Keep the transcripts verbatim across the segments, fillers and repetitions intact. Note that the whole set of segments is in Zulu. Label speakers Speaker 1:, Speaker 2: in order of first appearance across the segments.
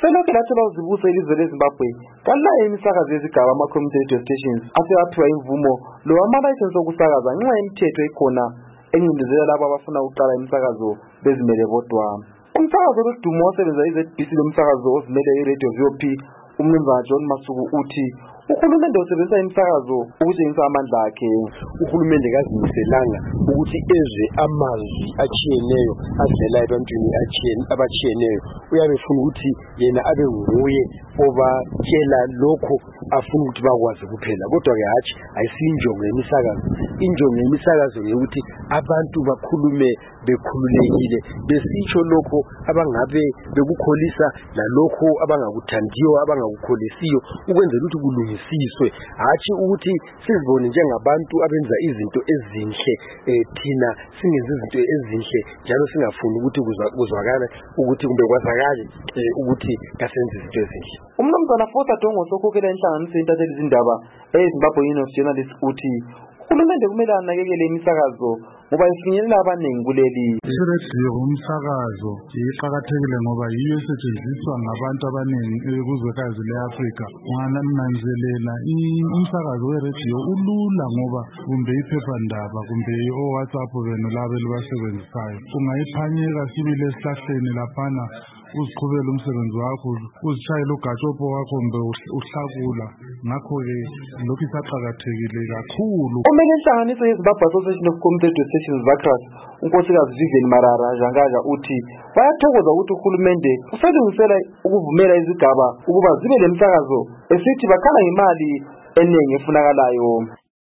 Speaker 1: selokhu lathela uzibuso ilizwe leZimbabwe kalaye imisakazo yezigaba ama-community radio stations aseyaphiwa imvumo lo ama-license okusakaza ngenxa yemithetho ekhona encindezela labo abafuna ukuqala imisakazo bezimele bodwa. Umsakazo wedumo osebenza i-Z B C lomsakazo ozimele i-Radio V O P umnumzana John Masuku uthi uhulumende usebenzisa imisakazo ukutshengisa amandla akhe.
Speaker 2: Uhulumende kazimiselanga ukuthi ezwe amazwi achiyeneyo adlela ebantwini abachiyeneyo. Uyabe ufuna ukuthi yena abe nguye obatshela lokho afuna ukuthi bakwazi kuphela. Kodwa ke hatshi ayisinjongo yemisakazo. Injongo yemisakazo ukuthi abantu bakhulume bekhululekile besitsho lokho abangabe bekukholisa lalokho abangakuthandiyo abangakukholisiyo ukwenzela ukuthi kulungisiswe, hatshi ukuthi sizibone njengabantu abenza izinto ezinhle thina singenza izinto ezinhle njalo singafuni ukuthi kuzwakala ukuthi kumbe kwazakale ukuthi kasenze izinto ezinhle.
Speaker 1: Umnumzana Fosa Dongo sokhokhela inhlanganiso yentatheli izindaba eZimbabwe Union of Journalists uthi uhulumende kumele anakekele imisakazo ngoba ifinyelela abaningi kuleli.
Speaker 3: Iradio umsakazo iqhakathekile ngoba yiyo esetshenziswa ngabantu abaningi kuzwekazi leAfrika. Ungananzelela umsakazo weradio ulula ngoba kumbe iphephandaba kumbe oWhatsApp benu labo elibasebenzisayo ungayiphanyeka sibile esihlahleni laphana uziqhubela umsebenzi wakho uzishayela ugatshopo wakho kumbe uhlakula. Ngakho-ke lokhu isaqhakathekile kakhulu.
Speaker 1: Umele inhlanganiso yeZimbabwe Association of Community Radio Stations Vakras unkosikazi Vivian Marara Jangaja uthi bayathokoza ukuthi uhulumende uselungisela ukuvumela izigaba ukuba zibe lemsakazo esithi bakhala ngemali eningi efunakalayo.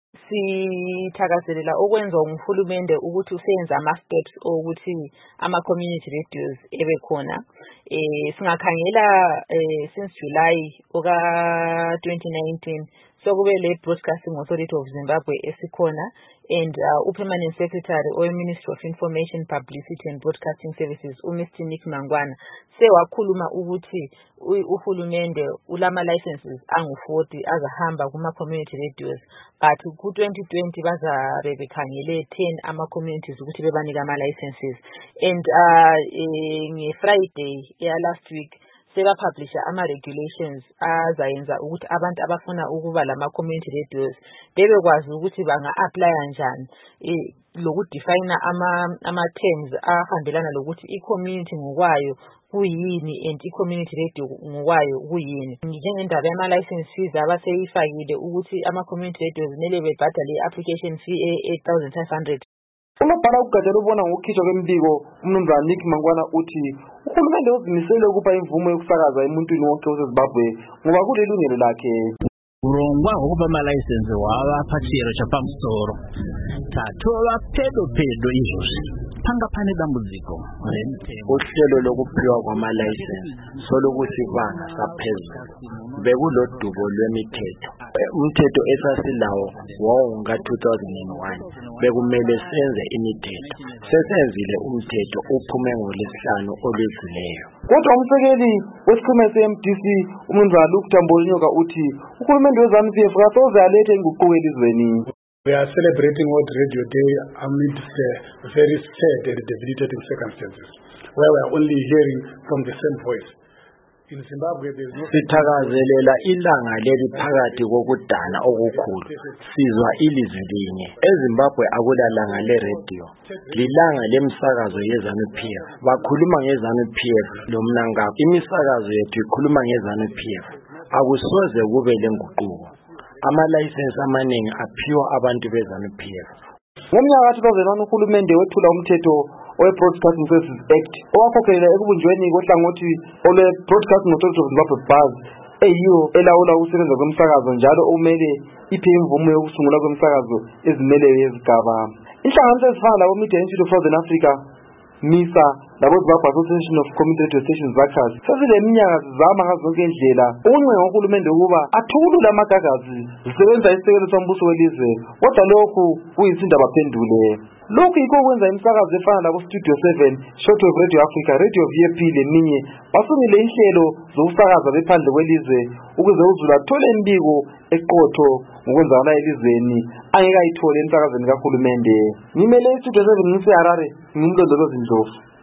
Speaker 4: Sithakazelela okwenza umhulumende ukuthi useyenza ama-steps ukuthi ama-community radios ebe khona. Eh singakhangela eh since July oka twenty nineteen sokube le Broadcasting Authority of Zimbabwe esikhona and uh, upermanent secretary or Ministry of Information, Publicity and Broadcasting Services uMister Nick Mangwana sewakhuluma ukuthi uhulumende ulama licenses angu forty azahamba kuma community radios but ku twenty twenty bazabe bekhangele ten ama communities ukuthi bebanika ama licenses and uh nge Friday ya last week seba publisher ama regulations azayenza ukuthi abantu abafuna ukuba lama community radios bebekwazi ukuthi banga apply kanjani lokudefine ama ama terms ahambelana lokuthi i-community ngokwayo kuyini and i-community radio ngokwayo kuyini. Njengendaba yama license fees abaseyifakile ukuthi ama community radios kumele bebhadale i-application fee eight thousand five hundred.
Speaker 1: Unobhala ugatsha lobona ngokukhishwa kwembiko umnumzana Nick Mangwana uthi uhulumende uzimisele ukupa imvumo yokusakaza emuntwini wonke waseZimbabwe ngoba kulelungelo lakhe.
Speaker 5: Urongwa ngokupa ama license wabaphathira chapamusoro tathola pedo pedo izvozvi panga pane dambudziko remutemo.
Speaker 2: Uhlelo lokuphiwa kwama license solokuthi banga saphezulu bekulodubo lwemithetho. Umthetho esasilawo wawunga two thousand one bekumele senze imithetho. Sesenzile umthetho uphume ngolesihlanu olwedluleyo.
Speaker 1: Kodwa umsekeli wesikhumulo se-M D C umnumzana Luke Tambolinyoka uthi uhulumende weZANU P F kasoze alethe inguquko elizweni.
Speaker 6: We are celebrating World Radio Day amidst uh, very sad and debilitating circumstances, where we are only hearing from the same voice. In Zimbabwe, there is no...
Speaker 2: Sithakazelela ilanga leli phakathi kokudana okukhulu. Sizwa ilizwi linye. EZimbabwe akulalanga le-radio. Lilanga lemsakazo yeZANU P F. Bakhuluma ngeZANU P F lomnangako. Imisakazo yethu ikhuluma ngeZANU P F. Akusoze kube lenguquko. Ama-license amaningi aphiwa abantu beZANU P F.
Speaker 1: Ngomnyaka two thousand one uhulumende wethula umthetho owe-Broadcasting Services Act owakhokhelela ekubunjweni kohlangothi olwe-Broadcasting Authority of Zimbabwe B A Z eyiyo elawula ukusebenza kwemsakazo njalo okumele iphe imvumo yokusungula kwemsakazo ezimeleyo yezigaba. Inhlanganiso ezifana labo Media Institute of Southern Africa, MISA labo Zimbabwe Association of Community Radio Stations Vakras sezileminyaka zizama ngazonke indlela ukuncenga uhulumende ukuba athukulule amagagazi zisebenza isisekelo sombuso welizwe kodwa lokhu kuyinsinda baphendule. Lokhu yikho kwenza imisakazo efana labo Studio seven, Shortwave Radio Africa, Radio V O P leminye basungile inhlelo zokusakaza bephandle kwelizwe ukuze uzulu athole imbiko eqotho ngokwenzakala elizweni angeke ayithole emsakazweni kahulumende. Ngimele iStudio seven ngise Harare ngimlondoloza Ndlovu.